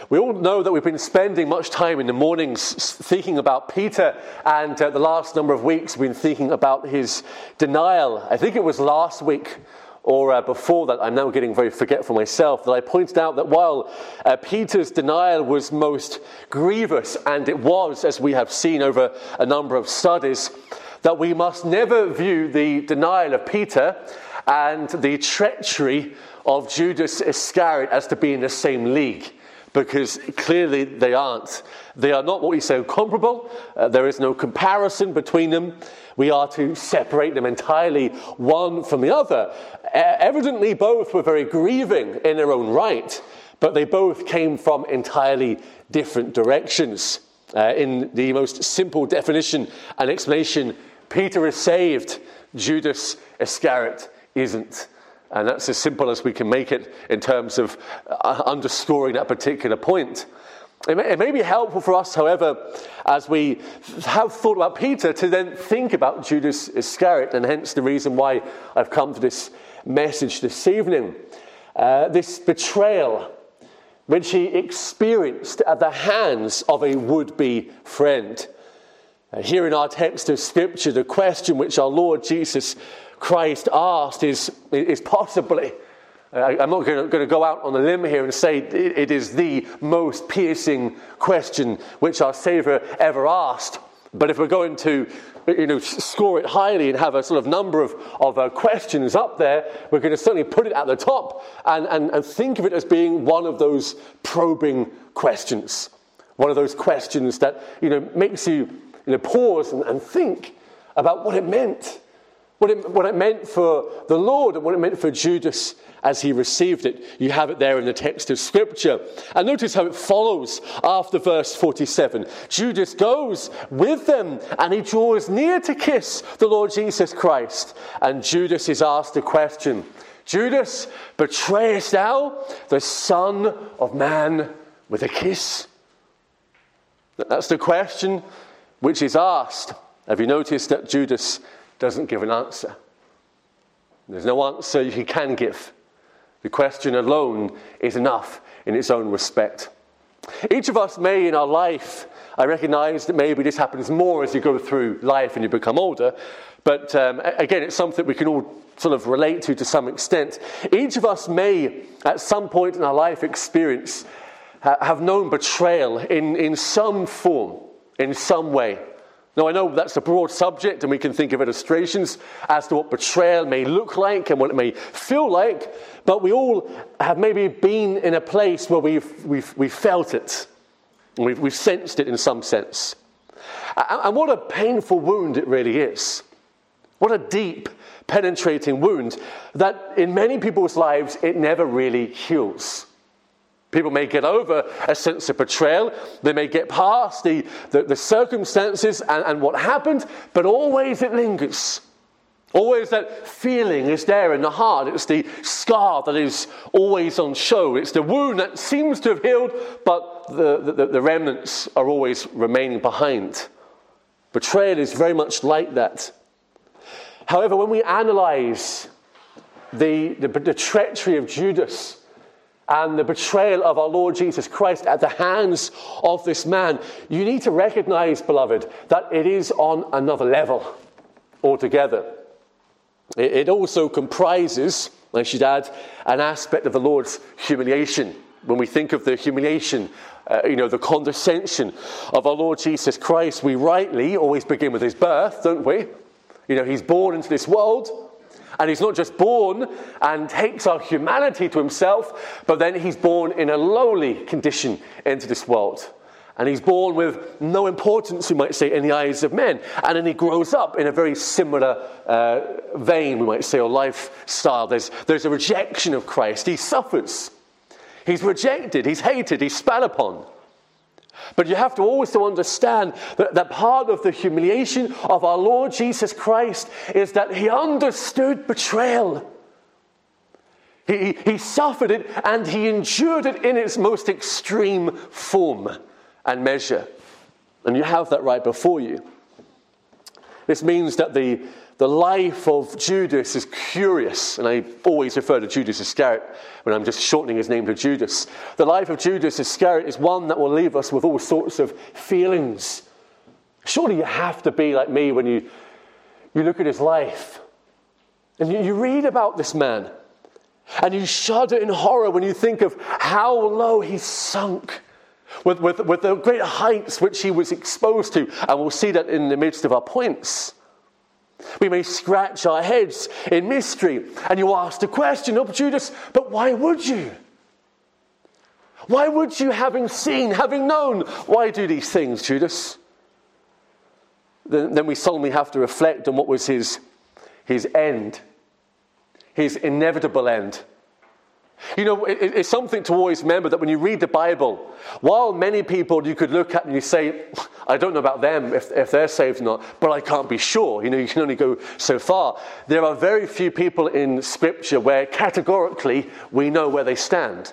We all know that we've been spending much time in the mornings thinking about Peter, and the last number of weeks we've been thinking about his denial. I think it was last week or before that, I'm now getting very forgetful myself, that I pointed out that while Peter's denial was most grievous, and it was, as we have seen over a number of studies, that we must never view the denial of Peter and the treachery of Judas Iscariot as to be in the same league, because clearly they aren't. They are not what we say comparable. There is no comparison between them. We are to separate them entirely, one from the other. Evidently, both were very grieving in their own right, but they both came from entirely different directions. In the most simple definition and explanation, Peter is saved, Judas Iscariot isn't. And that's as simple as we can make it in terms of underscoring that particular point. It may be helpful for us, however, as we have thought about Peter, to then think about Judas Iscariot, and hence the reason why I've come to this message this evening. This betrayal which he experienced at the hands of a would-be friend. Here in our text of Scripture, the question which our Lord Jesus Christ asked is possibly, I'm not going to go out on a limb here and say it is the most piercing question which our Saviour ever asked. But if we're going to score it highly and have a sort of number of questions up there, we're going to certainly put it at the top and think of it as being one of those probing questions. One of those questions that makes you pause and think about what it meant. What it meant for the Lord and what it meant for Judas as he received it. You have it there in the text of Scripture. And notice how it follows after verse 47. Judas goes with them and he draws near to kiss the Lord Jesus Christ. And Judas is asked a question. Judas, betrayest thou the Son of Man with a kiss? That's the question which is asked. Have you noticed that Judas doesn't give an answer? There's no answer he can give. The question alone is enough in its own respect. Each of us may in our life, I recognize that maybe this happens more as you go through life and you become older, but again, it's something we can all sort of relate to some extent. Each of us may at some point in our life experience have known betrayal in some form, in some way. Now, I know that's a broad subject and we can think of illustrations as to what betrayal may look like and what it may feel like, but we all have maybe been in a place where we've felt it. We've sensed it in some sense. And what a painful wound it really is. What a deep, penetrating wound that in many people's lives it never really heals. People may get over a sense of betrayal. They may get past the circumstances and what happened, but always it lingers. Always that feeling is there in the heart. It's the scar that is always on show. It's the wound that seems to have healed, but the remnants are always remaining behind. Betrayal is very much like that. However, when we analyze the treachery of Judas and the betrayal of our Lord Jesus Christ at the hands of this man, you need to recognize, beloved, that it is on another level altogether. It also comprises, I should add, an aspect of the Lord's humiliation. When we think of the humiliation, the condescension of our Lord Jesus Christ, we rightly always begin with his birth, don't we? He's born into this world. And he's not just born and takes our humanity to himself, but then he's born in a lowly condition into this world. And he's born with no importance, we might say, in the eyes of men. And then he grows up in a very similar vein, we might say, or lifestyle. There's a rejection of Christ. He suffers. He's rejected. He's hated. He's spat upon. But you have to also understand that part of the humiliation of our Lord Jesus Christ is that he understood betrayal. He suffered it and he endured it in its most extreme form and measure. And you have that right before you. This means that the the life of Judas is curious, and I always refer to Judas Iscariot when I'm just shortening his name to Judas. The life of Judas Iscariot is one that will leave us with all sorts of feelings. Surely you have to be like me when you look at his life, and you read about this man, and you shudder in horror when you think of how low he sunk with the great heights which he was exposed to, and we'll see that in the midst of our points. We may scratch our heads in mystery, and you ask the question, oh, Judas, but why would you? Why would you, having seen, having known, why do these things, Judas? Then we solemnly have to reflect on what was his end, his inevitable end. You know, it's something to always remember that when you read the Bible, while many people you could look at and you say, I don't know about them if they're saved or not, but I can't be sure. You know, you can only go so far. There are very few people in Scripture where categorically we know where they stand.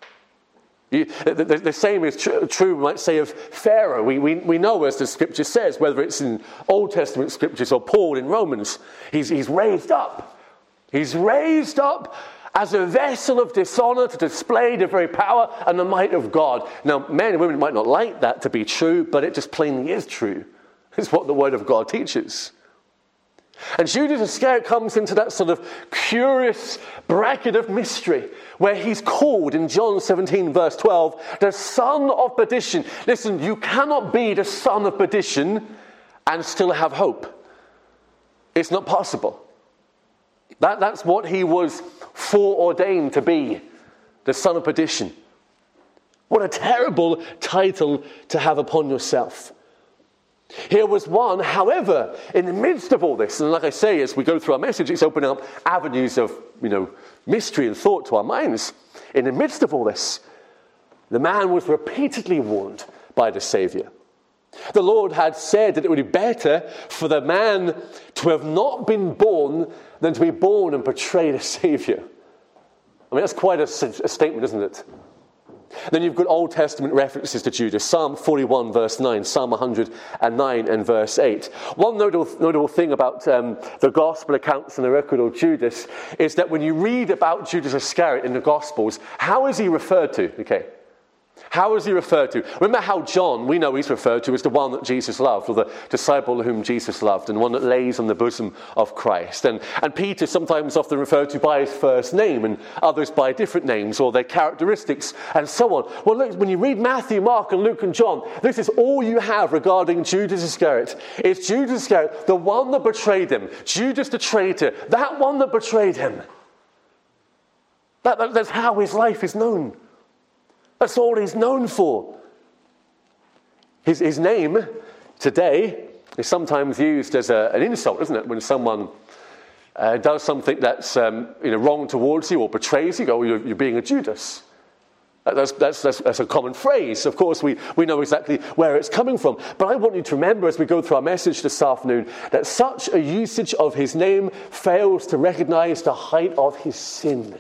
The same is true, we might say, of Pharaoh. We know, as the Scripture says, whether it's in Old Testament Scriptures or Paul in Romans, he's raised up. He's raised up as a vessel of dishonor to display the very power and the might of God. Now, men and women might not like that to be true, but it just plainly is true. It's what the Word of God teaches. And Judas Iscariot comes into that sort of curious bracket of mystery where he's called in John 17 verse 12, the son of perdition. Listen, you cannot be the son of perdition and still have hope. It's not possible. That's what he was foreordained to be, the son of perdition. What a terrible title to have upon yourself. Here was one, however, in the midst of all this, and like I say, as we go through our message, it's opening up avenues of, mystery and thought to our minds. In the midst of all this, the man was repeatedly warned by the Savior. The Lord had said that it would be better for the man to have not been born than to be born and betray the Savior. I mean, that's quite a statement, isn't it? Then you've got Old Testament references to Judas. Psalm 41 verse 9, Psalm 109 and verse 8. One notable thing about the Gospel accounts and the record of Judas is that when you read about Judas Iscariot in the Gospels, how is he referred to? Okay. How is he referred to? Remember how John, we know he's referred to as the one that Jesus loved, or the disciple whom Jesus loved, and one that lays on the bosom of Christ. And Peter sometimes often referred to by his first name, and others by different names, or their characteristics, and so on. Well, look, when you read Matthew, Mark, and Luke, and John, this is all you have regarding Judas Iscariot. It's Judas Iscariot, the one that betrayed him. Judas the traitor, that one that betrayed him. That's how his life is known. That's all he's known for. His name today is sometimes used as an insult, isn't it? When someone does something that's wrong towards you or betrays you, you're being a Judas. That's a common phrase. Of course, we know exactly where it's coming from. But I want you to remember as we go through our message this afternoon that such a usage of his name fails to recognize the height of his sin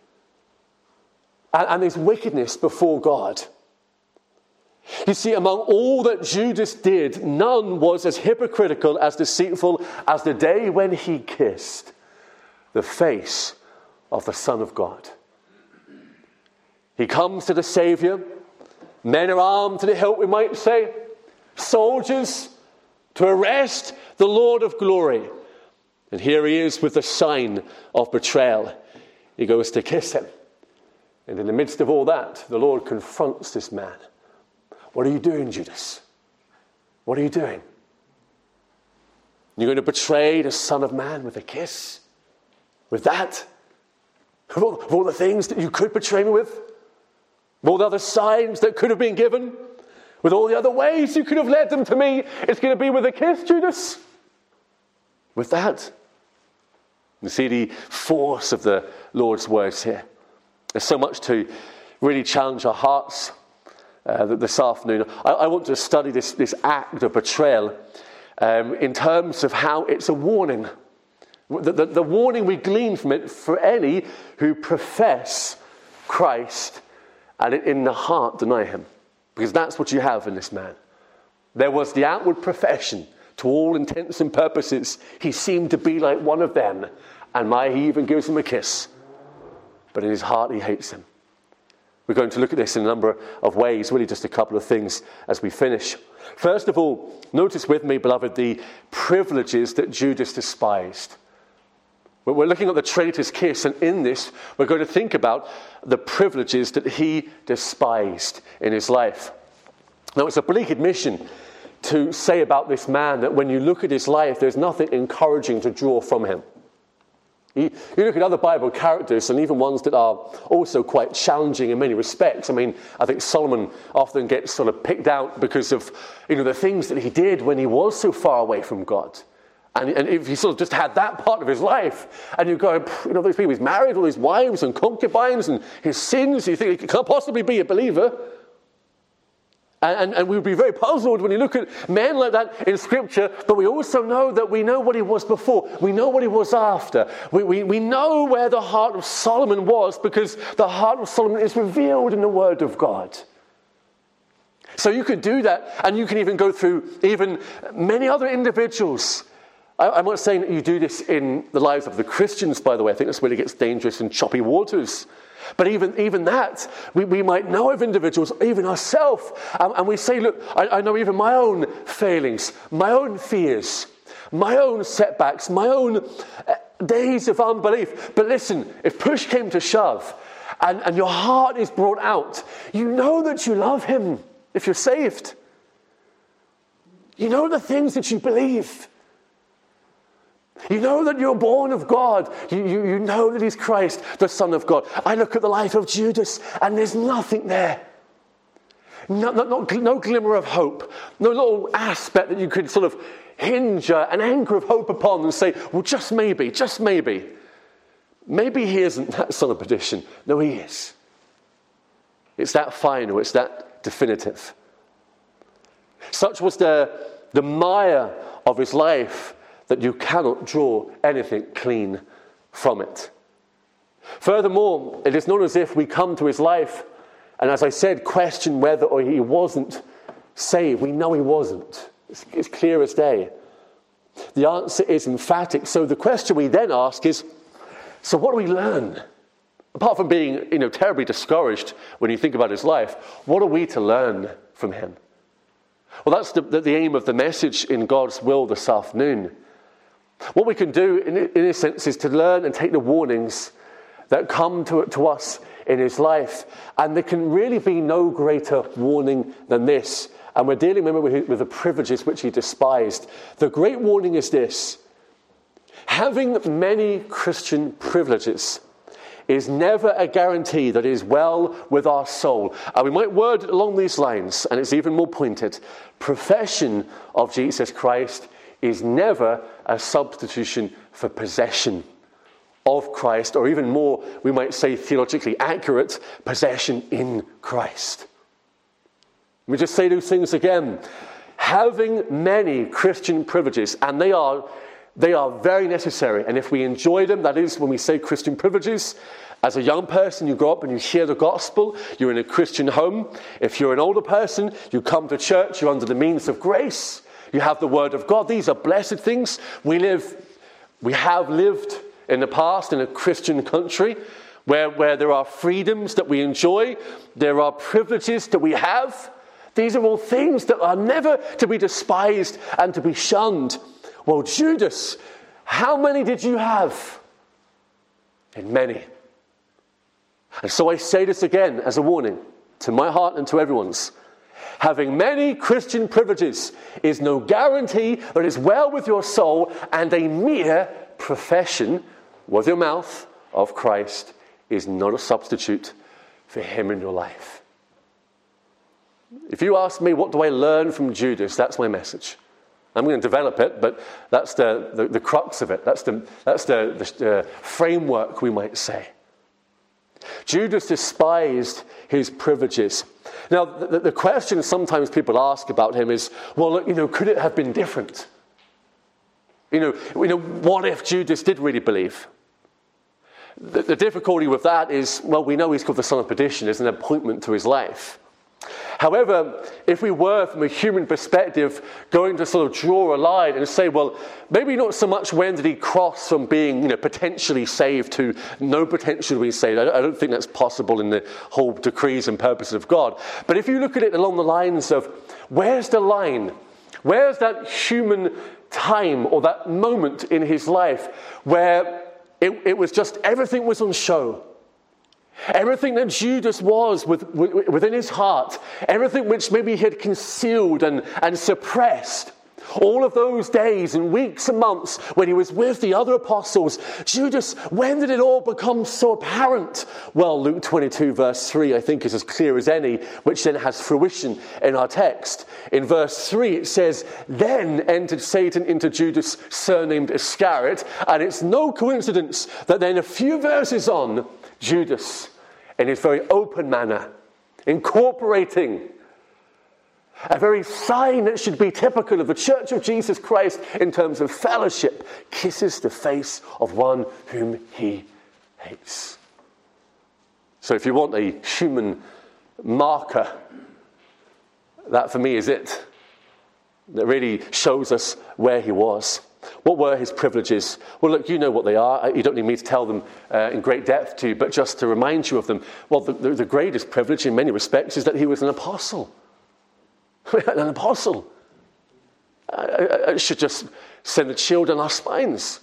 and his wickedness before God. You see, among all that Judas did, none was as hypocritical, as deceitful as the day when he kissed the face of the Son of God. He comes to the Savior. Men are armed to the hilt, we might say. Soldiers to arrest the Lord of glory. And here he is with the sign of betrayal. He goes to kiss him. And in the midst of all that, the Lord confronts this man. What are you doing, Judas? What are you doing? You're going to betray the Son of Man with a kiss? With that? Of all the things that you could betray me with? With all the other signs that could have been given? With all the other ways you could have led them to me? It's going to be with a kiss, Judas? With that? You see the force of the Lord's words here. There's so much to really challenge our hearts this afternoon. I want to study this act of betrayal in terms of how it's a warning. The warning we glean from it for any who profess Christ and in the heart deny him. Because that's what you have in this man. There was the outward profession To all intents and purposes, he seemed to be like one of them. And he even gives him a kiss. But in his heart, he hates him. We're going to look at this in a number of ways, really just a couple of things as we finish. First of all, notice with me, beloved, the privileges that Judas despised. We're looking at the traitor's kiss, and in this, we're going to think about the privileges that he despised in his life. Now, it's a bleak admission to say about this man that when you look at his life, there's nothing encouraging to draw from him. You look at other Bible characters, and even ones that are also quite challenging in many respects. I mean, I think Solomon often gets sort of picked out because of, the things that he did when he was so far away from God. And if he sort of just had that part of his life, and you go, those people, he's married all these wives and concubines and his sins, you think he can't possibly be a believer. And we would be very puzzled when you look at men like that in Scripture, but we also know that we know what he was before. We know what he was after. We know where the heart of Solomon was, because the heart of Solomon is revealed in the Word of God. So you could do that, and you can even go through even many other individuals. I'm not saying that you do this in the lives of the Christians, by the way. I think that's where it gets dangerous in choppy waters. But even that, we might know of individuals, even ourselves, and we say, look, I know even my own failings, my own fears, my own setbacks, my own days of unbelief. But listen, if push came to shove, and your heart is brought out, you know that you love him if you're saved. You know the things that you believe. You know that you're born of God. You know that he's Christ, the Son of God. I look at the life of Judas, and there's nothing there. No glimmer of hope. No little aspect that you could sort of hinge an anchor of hope upon and say, well, just maybe. Maybe he isn't that son of perdition. No, he is. It's that final. It's that definitive. Such was the mire of his life that you cannot draw anything clean from it. Furthermore, it is not as if we come to his life and, as I said, question whether or he wasn't saved. We know he wasn't. It's clear as day. The answer is emphatic. So the question we then ask is, so what do we learn? Apart from being, terribly discouraged when you think about his life, what are we to learn from him? Well, that's the aim of the message in God's will this afternoon. What we can do, in a sense, is to learn and take the warnings that come to us in his life. And there can really be no greater warning than this. And we're dealing, remember, with the privileges which he despised. The great warning is this: having many Christian privileges is never a guarantee that it is well with our soul. And we might word it along these lines, and it's even more pointed. Profession of Jesus Christ is never a substitution for possession of Christ, or even more, we might say theologically accurate, possession in Christ. Let me just say those things again. Having many Christian privileges, and they are very necessary, and if we enjoy them, that is when we say Christian privileges. As a young person, you grow up and you hear the gospel, you're in a Christian home. If you're an older person, you come to church, you're under the means of grace. You have the Word of God. These are blessed things. We have lived in the past in a Christian country where there are freedoms that we enjoy. There are privileges that we have. These are all things that are never to be despised and to be shunned. Well, Judas, how many did you have? And many. And so I say this again as a warning to my heart and to everyone's. Having many Christian privileges is no guarantee that it's well with your soul, and a mere profession with your mouth of Christ is not a substitute for him in your life. If you ask me, what do I learn from Judas? That's my message. I'm going to develop it, but that's the crux of it. That's the framework, we might say. Judas despised his privileges. Now, the question sometimes people ask about him is, well, look, could it have been different? What if Judas did really believe? The difficulty with that is, well, we know he's called the son of perdition as an appointment to his life. However, if we were, from a human perspective, going to sort of draw a line and say, well, maybe not so much when did he cross from being, potentially saved to no potential to be saved. I don't think that's possible in the whole decrees and purposes of God. But if you look at it along the lines of, where's the line? Where's that human time or that moment in his life where it was just everything was on show? Everything that Judas was within his heart, everything which maybe he had concealed and suppressed, all of those days and weeks and months when he was with the other apostles, Judas, when did it all become so apparent? Well, Luke 22 verse 3 I think is as clear as any, which then has fruition in our text. In verse 3 it says, then entered Satan into Judas, surnamed Iscariot, and it's no coincidence that then a few verses on, Judas, in his very open manner, incorporating a very sign that should be typical of the Church of Jesus Christ in terms of fellowship, kisses the face of one whom he hates. So if you want a human marker, that for me is it. That really shows us where he was. What were his privileges? Well, look, you know what they are. You don't need me to tell them in great depth to you, but just to remind you of them. Well, the greatest privilege in many respects is that he was an apostle. An apostle. It should just send a chill down our spines.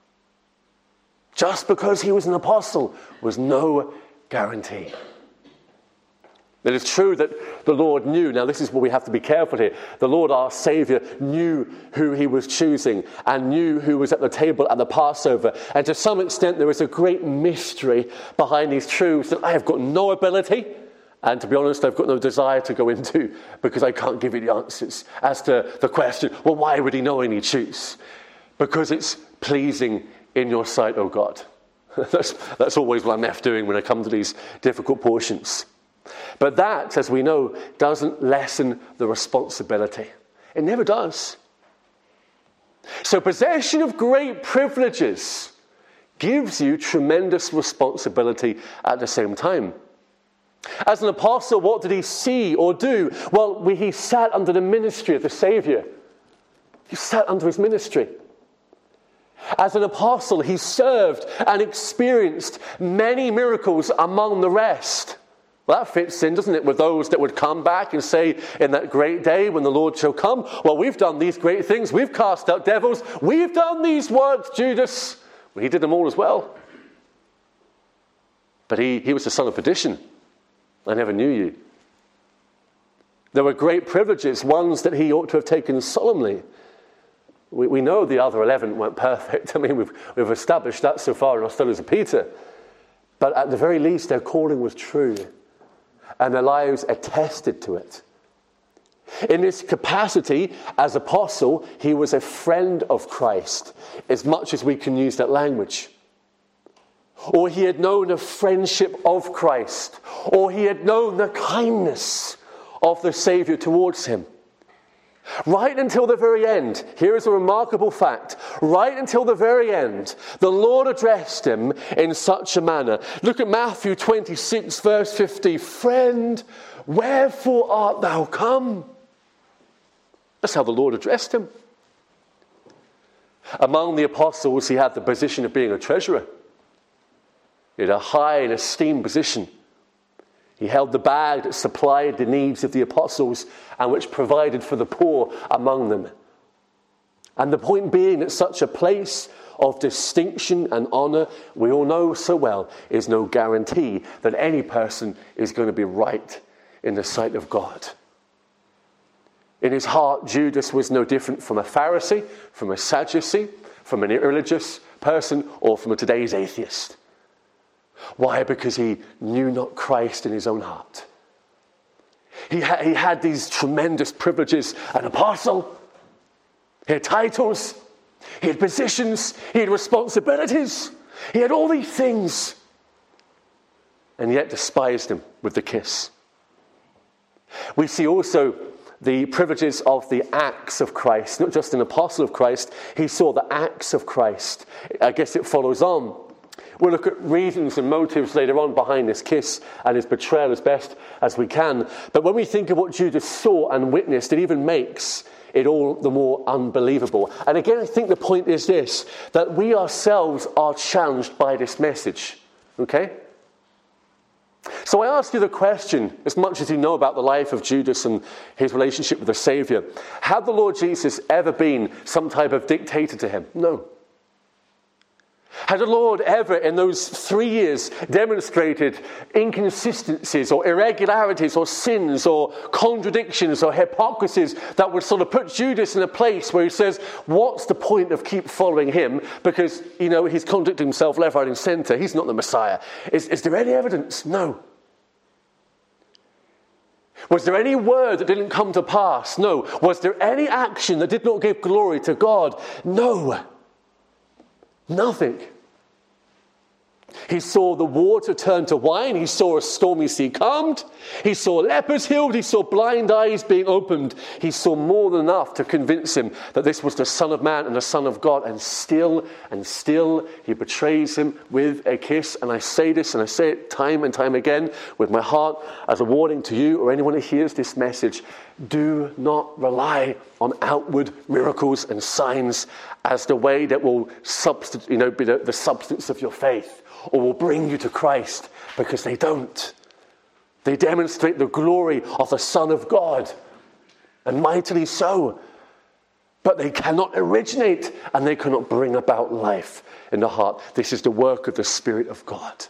Just because he was an apostle was no guarantee. It is true that the Lord knew. Now, this is where we have to be careful here. The Lord, our Saviour, knew who he was choosing and knew who was at the table at the Passover. And to some extent, there is a great mystery behind these truths that I have got no ability, and to be honest, I've got no desire to go into, because I can't give you the answers as to the question, well, why would he know and he choose? Because it's pleasing in your sight, O God. That's always what I'm left doing when I come to these difficult portions. But that, as we know, doesn't lessen the responsibility. It never does. So possession of great privileges gives you tremendous responsibility at the same time. As an apostle, what did he see or do? Well, he sat under the ministry of the Saviour. He sat under his ministry. As an apostle, he served and experienced many miracles among the rest. Well, that fits in, doesn't it, with those that would come back and say in that great day when the Lord shall come, well, we've done these great things, we've cast out devils, we've done these works, Judas. Well, he did them all as well. But he was the son of perdition. I never knew you. There were great privileges, ones that he ought to have taken solemnly. We know the other 11 weren't perfect. I mean, we've established that so far in our studies of Peter. But at the very least, their calling was true. And their lives attested to it. In this capacity as apostle, he was a friend of Christ, as much as we can use that language. Or he had known the friendship of Christ, or he had known the kindness of the Saviour towards him. Right until the very end, here is a remarkable fact, right until the very end, the Lord addressed him in such a manner. Look at Matthew 26 verse 50. Friend, wherefore art thou come? That's how the Lord addressed him. Among the apostles, he had the position of being a treasurer. He had a high and esteemed position. He held the bag that supplied the needs of the apostles and which provided for the poor among them. And the point being that such a place of distinction and honour, we all know so well, is no guarantee that any person is going to be right in the sight of God. In his heart, Judas was no different from a Pharisee, from a Sadducee, from an irreligious person, or from a today's atheist. Why? Because he knew not Christ in his own heart. He had these tremendous privileges. An apostle. He had titles. He had positions. He had responsibilities. He had all these things. And yet despised him with the kiss. We see also the privileges of the acts of Christ. Not just an apostle of Christ. He saw the acts of Christ. I guess it follows on. We'll look at reasons and motives later on behind this kiss and his betrayal as best as we can. But when we think of what Judas saw and witnessed, it even makes it all the more unbelievable. And again, I think the point is this, that we ourselves are challenged by this message. Okay? So I ask you the question, as much as you know about the life of Judas and his relationship with the Saviour, had the Lord Jesus ever been some type of dictator to him? No. Had the Lord ever, in those 3 years, demonstrated inconsistencies or irregularities or sins or contradictions or hypocrisies that would sort of put Judas in a place where he says, what's the point of keep following him? Because, he's contradicting himself left, right and centre. He's not the Messiah. Is there any evidence? No. Was there any word that didn't come to pass? No. Was there any action that did not give glory to God? No. Nothing. He saw the water turn to wine. He saw a stormy sea calmed. He saw lepers healed. He saw blind eyes being opened. He saw more than enough to convince him that this was the Son of Man and the Son of God. And still, he betrays him with a kiss. And I say this, and I say it time and time again with my heart as a warning to you or anyone who hears this message. Do not rely on outward miracles and signs as the way that will be the substance of your faith or will bring you to Christ, because they don't. They demonstrate the glory of the Son of God, and mightily so. But they cannot originate and they cannot bring about life in the heart. This is the work of the Spirit of God.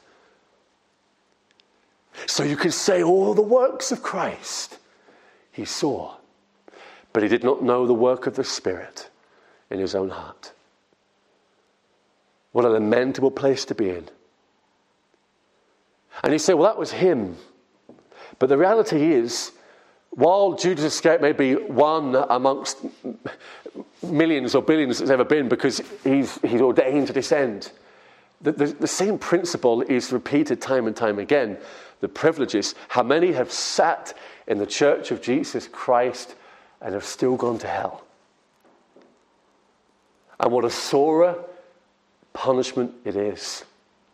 So you can say all the works of Christ he saw, but he did not know the work of the Spirit in his own heart. What a lamentable place to be in. And you say, well, that was him. But the reality is, while Judas Iscariot may be one amongst millions or billions that's ever been, because he's ordained to this end, the same principle is repeated time and time again. The privileges, how many have sat in the church of Jesus Christ and have still gone to hell? And what a sorer punishment it is.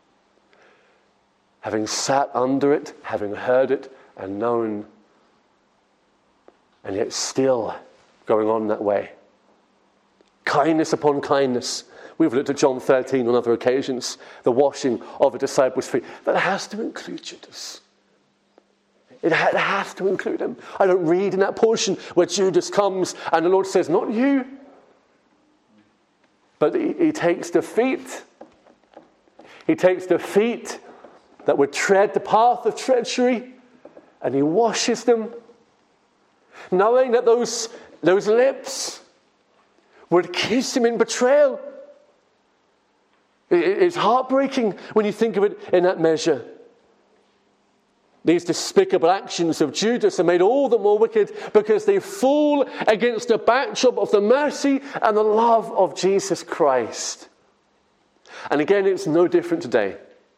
Having sat under it, having heard it and known, and yet still going on that way. Kindness upon kindness. We've looked at John 13 on other occasions, the washing of the disciples' feet. That has to include Judas. It has to include him. I don't read in that portion where Judas comes and the Lord says, not you. But he takes the feet. He takes the feet that would tread the path of treachery, and he washes them, knowing that those lips would kiss him in betrayal. It's heartbreaking when you think of it in that measure. These despicable actions of Judas are made all the more wicked because they fall against the backdrop of the mercy and the love of Jesus Christ. And again, it's no different today.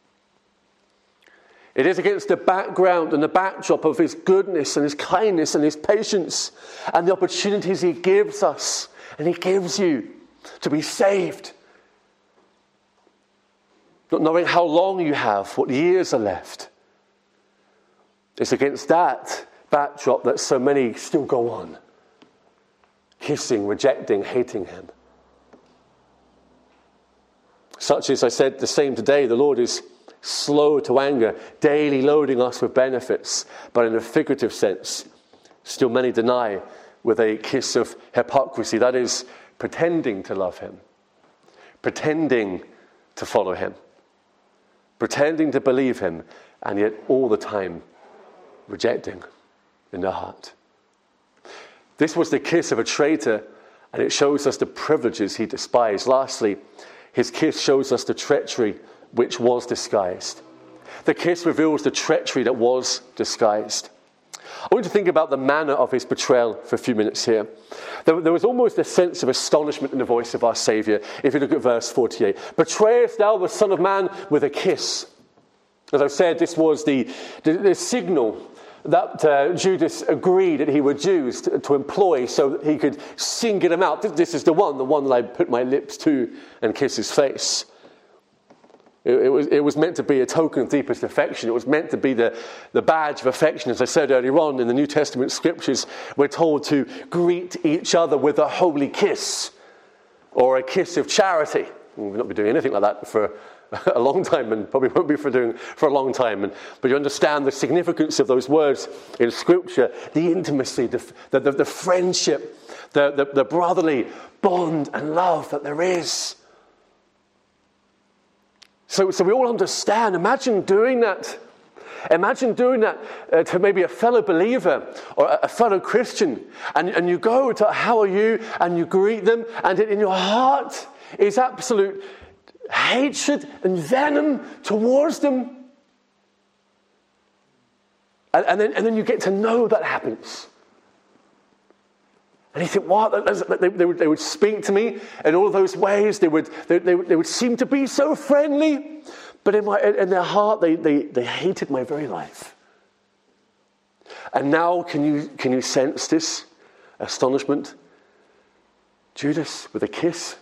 It is against the background and the backdrop of his goodness and his kindness and his patience and the opportunities he gives us and he gives you to be saved. Not knowing how long you have, what years are left. It's against that backdrop that so many still go on, kissing, rejecting, hating him. Such as I said, the same today, the Lord is slow to anger, daily loading us with benefits, but in a figurative sense, still many deny with a kiss of hypocrisy. That is, pretending to love him, pretending to follow him, pretending to believe him, and yet all the time rejecting in their heart. This was the kiss of a traitor, and it shows us the privileges he despised. Lastly, his kiss shows us the treachery which was disguised. The kiss reveals the treachery that was disguised. I want you to think about the manner of his betrayal for a few minutes here. There was almost a sense of astonishment in the voice of our Saviour. If you look at verse 48, betrayest thou the Son of Man with a kiss? As I've said, this was the signal that Judas agreed that he would use to employ so that he could single him out. This is the one that I put my lips to and kiss his face. It was meant to be a token of deepest affection. It was meant to be the badge of affection. As I said earlier on in the New Testament scriptures, we're told to greet each other with a holy kiss or a kiss of charity. We've not been doing anything like that for a long time, and probably won't be for a long time. But you understand the significance of those words in Scripture, the intimacy, the friendship, the brotherly bond and love that there is. So we all understand. Imagine doing that. Imagine doing that to maybe a fellow believer or a fellow Christian. And you go to, how are you? And you greet them. And in your heart is absolute hatred and venom towards them. And then you get to know that happens. And you think, wow, they would speak to me in all of those ways. They would seem to be so friendly, but in their heart, they hated my very life. And now, can you sense this astonishment? Judas with a kiss.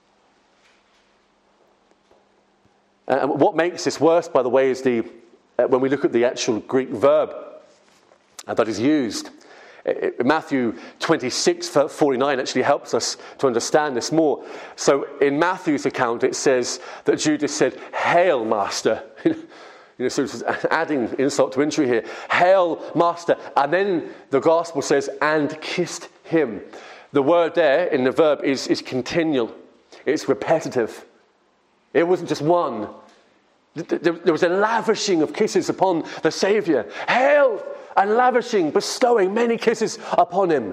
And what makes this worse, by the way, is when we look at the actual Greek verb that is used. Matthew 26:49 actually helps us to understand this more. So in Matthew's account, it says that Judas said, "Hail, Master." So it's adding insult to injury here. "Hail, Master." And then the gospel says, "and kissed him." The word there in the verb is continual. It's repetitive. It wasn't just one. There was a lavishing of kisses upon the Saviour. Hail! And lavishing, bestowing many kisses upon him.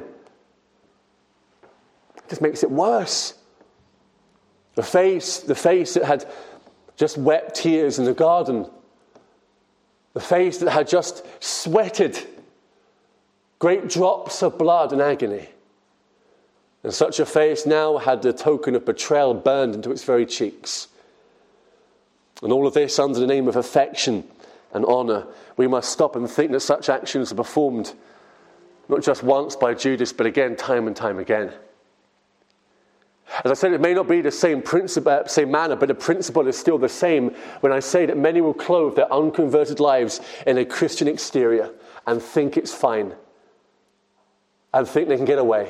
It just makes it worse. The face that had just wept tears in the garden. The face that had just sweated great drops of blood and agony. And such a face now had the token of betrayal burned into its very cheeks. And all of this under the name of affection and honour. We must stop and think that such actions are performed not just once by Judas, but again, time and time again. As I said, it may not be the same manner, but the principle is still the same when I say that many will clothe their unconverted lives in a Christian exterior and think it's fine and think they can get away.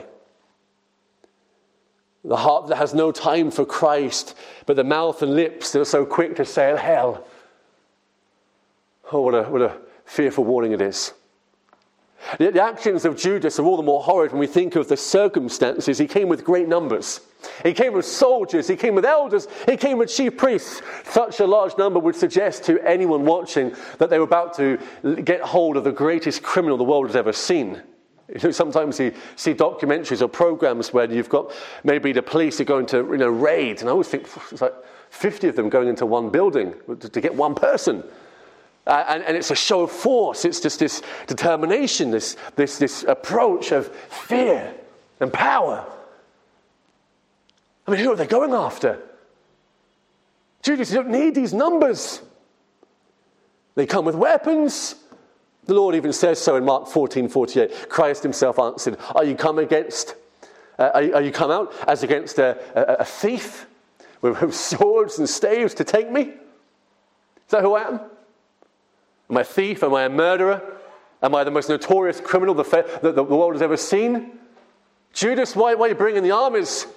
The heart that has no time for Christ, but the mouth and lips that are so quick to say, "Hell." Oh, what a fearful warning it is. The actions of Judas are all the more horrid when we think of the circumstances. He came with great numbers. He came with soldiers. He came with elders. He came with chief priests. Such a large number would suggest to anyone watching that they were about to get hold of the greatest criminal the world has ever seen. Sometimes you see documentaries or programs where you've got maybe the police are going to raid. And I always think it's like 50 of them going into one building to get one person. And it's a show of force. It's just this determination, this approach of fear and power. I mean, who are they going after? Judas, you don't need these numbers. They come with weapons. The Lord even says so in Mark 14:48. Christ himself answered, Are you come out as against a thief with swords and staves to take me? Is that who I am? Am I a thief? Am I a murderer? Am I the most notorious criminal that the world has ever seen? Judas, why are you bringing the armies?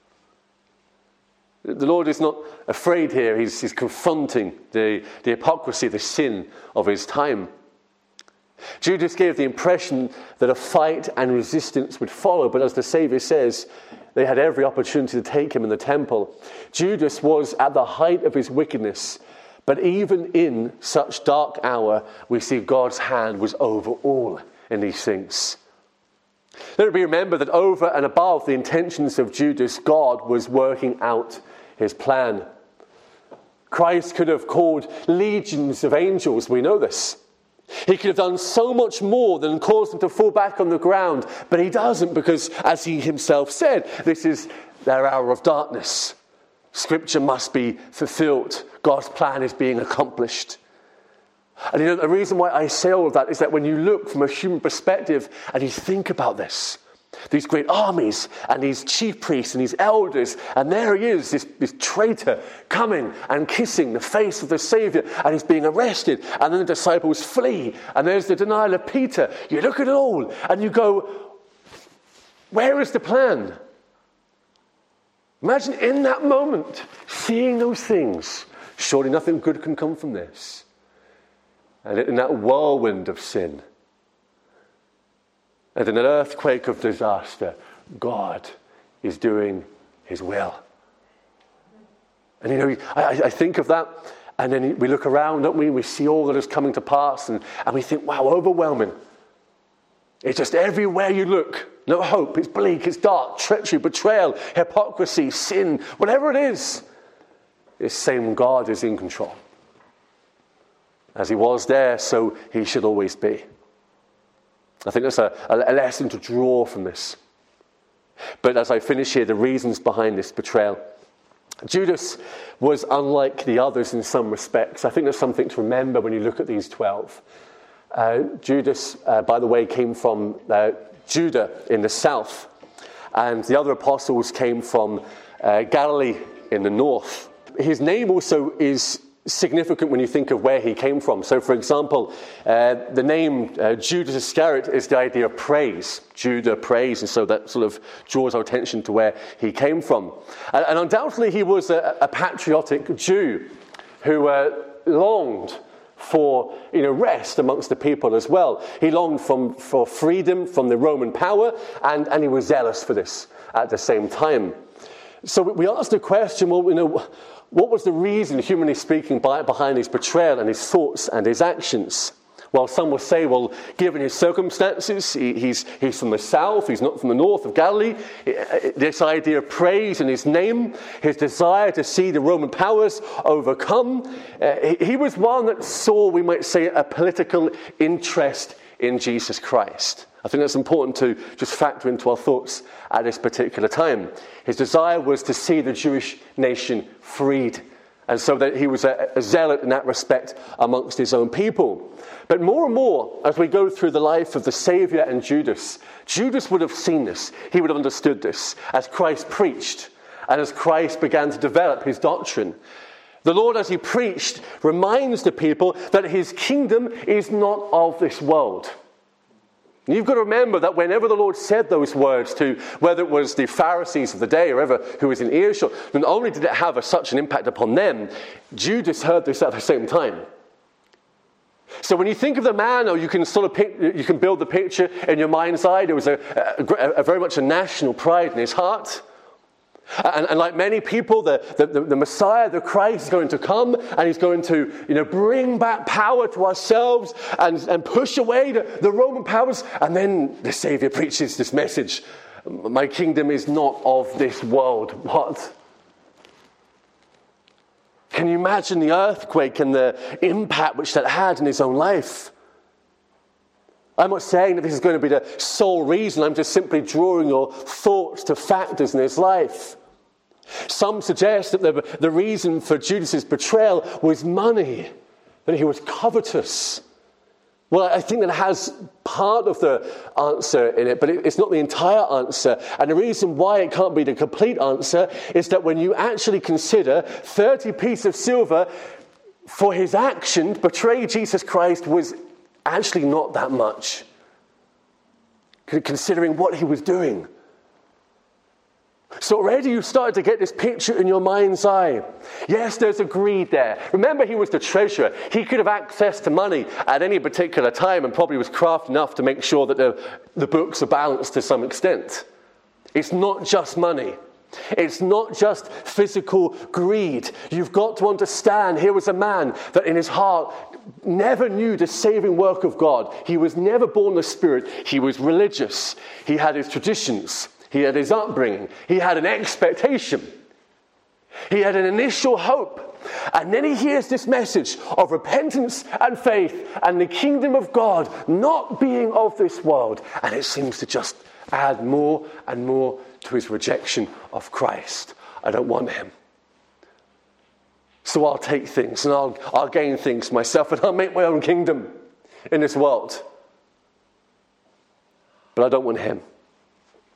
The Lord is not afraid here. He's confronting the hypocrisy, the sin of his time. Judas gave the impression that a fight and resistance would follow, but as the Saviour says, they had every opportunity to take him in the temple. Judas was at the height of his wickedness. But even in such dark hour, we see God's hand was over all in these things. Let it be remembered that over and above the intentions of Judas, God was working out his plan. Christ could have called legions of angels, we know this. He could have done so much more than cause them to fall back on the ground, but he doesn't because, as he himself said, this is their hour of darkness. Scripture must be fulfilled. God's plan is being accomplished. And the reason why I say all of that is that when you look from a human perspective and you think about this, These great armies and these chief priests and these elders, and there he is, this traitor coming and kissing the face of the Savior, and he's being arrested, and then the disciples flee, and there's the denial of Peter. You look at it all and you go, where is the plan? Imagine in that moment seeing those things. Surely nothing good can come from this. And in that whirlwind of sin, and in an earthquake of disaster, God is doing his will. And I think of that, and then we look around, don't we? We see all that is coming to pass, and we think, wow, overwhelming. It's just everywhere you look. No hope, it's bleak, it's dark, treachery, betrayal, hypocrisy, sin, whatever it is. This same God is in control. As he was there, so he should always be. I think that's a lesson to draw from this. But as I finish here, the reasons behind this betrayal. Judas was unlike the others in some respects. I think there's something to remember when you look at these 12. Judas, by the way, came from Judah in the south. And the other apostles came from Galilee in the north. His name also is significant when you think of where he came from. So, for example, the name Judas Iscariot is the idea of praise. Judah, praise, and so that sort of draws our attention to where he came from. And undoubtedly he was a patriotic Jew who longed for rest amongst the people as well. He longed for freedom from the Roman power, and he was zealous for this at the same time. So we asked the question, what was the reason, humanly speaking, behind his betrayal and his thoughts and his actions? Well, some will say, given his circumstances, he's from the south, he's not from the north of Galilee. This idea of praise in his name, his desire to see the Roman powers overcome. He was one that saw, we might say, a political interest in Jesus Christ. I think that's important to just factor into our thoughts at this particular time. His desire was to see the Jewish nation freed, and so that he was a zealot in that respect amongst his own people. But more and more, as we go through the life of the Saviour and Judas would have seen this. He would have understood this as Christ preached and as Christ began to develop his doctrine. The Lord, as he preached, reminds the people that his kingdom is not of this world. And you've got to remember that whenever the Lord said those words to, whether it was the Pharisees of the day or ever who was in earshot, not only did it have such an impact upon them, Judas heard this at the same time. So when you think of the man, or you can you can build the picture in your mind's eye, there was a very much a national pride in his heart. And like many people, the Messiah, the Christ, is going to come, and he's going to bring back power to ourselves and push away the Roman powers. And then the Savior preaches this message: my kingdom is not of this world. What? Can you imagine the earthquake and the impact which that had in his own life? I'm not saying that this is going to be the sole reason. I'm just simply drawing your thoughts to factors in his life. Some suggest that the reason for Judas's betrayal was money, that he was covetous. Well, I think that has part of the answer in it, but it's not the entire answer. And the reason why it can't be the complete answer is that when you actually consider 30 pieces of silver for his action to betray Jesus Christ was actually not that much, considering what he was doing. So already you started to get this picture in your mind's eye. Yes, there's a greed there. Remember, he was the treasurer. He could have access to money at any particular time and probably was crafty enough to make sure that the books are balanced to some extent. It's not just money. It's not just physical greed. You've got to understand, here was a man that in his heart never knew the saving work of God. He was never born of the Spirit. He was religious. He had his traditions. He had his upbringing. He had an expectation. He had an initial hope. And then he hears this message of repentance and faith and the kingdom of God not being of this world. And it seems to just add more and more to his rejection of Christ. I don't want him. So I'll take things and I'll gain things myself and I'll make my own kingdom in this world. But I don't want him.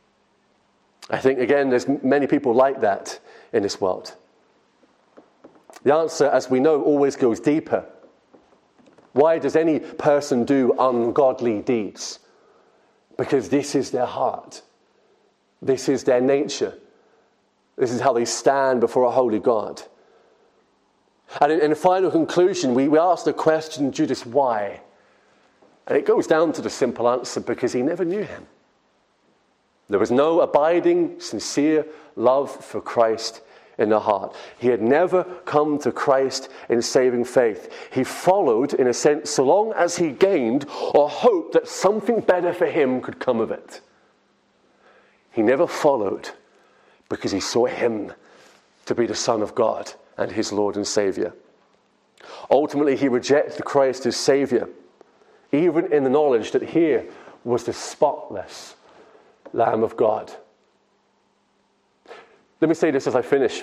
I think, again, there's many people like that in this world. The answer, as we know, always goes deeper. Why does any person do ungodly deeds? Because this is their heart. This is their nature. This is how they stand before a holy God. And in a final conclusion, we ask the question, Judas, why? And it goes down to the simple answer, because he never knew him. There was no abiding, sincere love for Christ in the heart. He had never come to Christ in saving faith. He followed, in a sense, so long as he gained or hoped that something better for him could come of it. He never followed because he saw him to be the Son of God and his Lord and Savior. Ultimately, he rejected Christ as Savior, even in the knowledge that here was the spotless Lamb of God. Let me say this as I finish.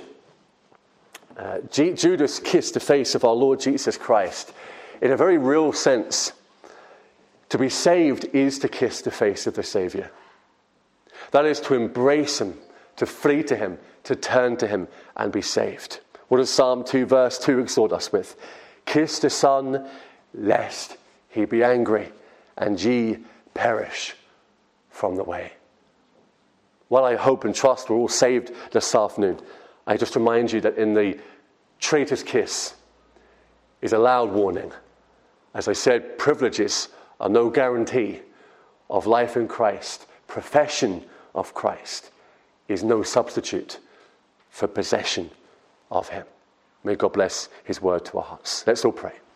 Judas kissed the face of our Lord Jesus Christ. In a very real sense, to be saved is to kiss the face of the Saviour. That is to embrace him, to flee to him, to turn to him and be saved. What does Psalm 2 verse 2 exhort us with? Kiss the Son, lest he be angry, and ye perish from the way. While I hope and trust we're all saved this afternoon, I just remind you that in the traitor's kiss is a loud warning. As I said, privileges are no guarantee of life in Christ. Profession of Christ is no substitute for possession of him. May God bless his word to our hearts. Let's all pray.